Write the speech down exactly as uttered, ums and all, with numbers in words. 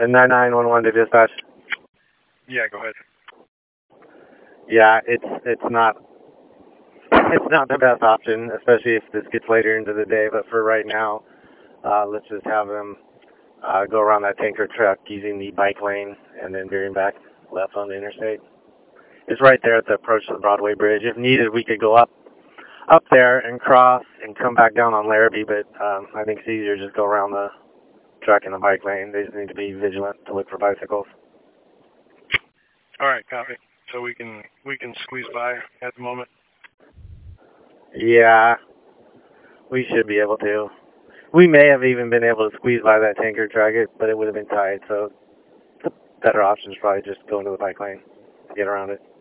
And nine nine one one to dispatch. Yeah, go ahead. Yeah, it's it's not it's not the best option, especially if this gets later into the day. But for right now, uh, let's just have them uh, go around that tanker truck using the bike lane and then veering back left on the interstate. It's right there at the approach to the Broadway Bridge. If needed, we could go up up there and cross and come back down on Larrabee, but um, I think it's easier to just go around the truck and the bike lane. They just need to be vigilant to look for bicycles. All right, copy. So we can we can squeeze by at the moment. Yeah, we should be able to. We may have even been able to squeeze by that tanker truck, but it would have been tight. So the better option is probably just go into the bike lane, get around it.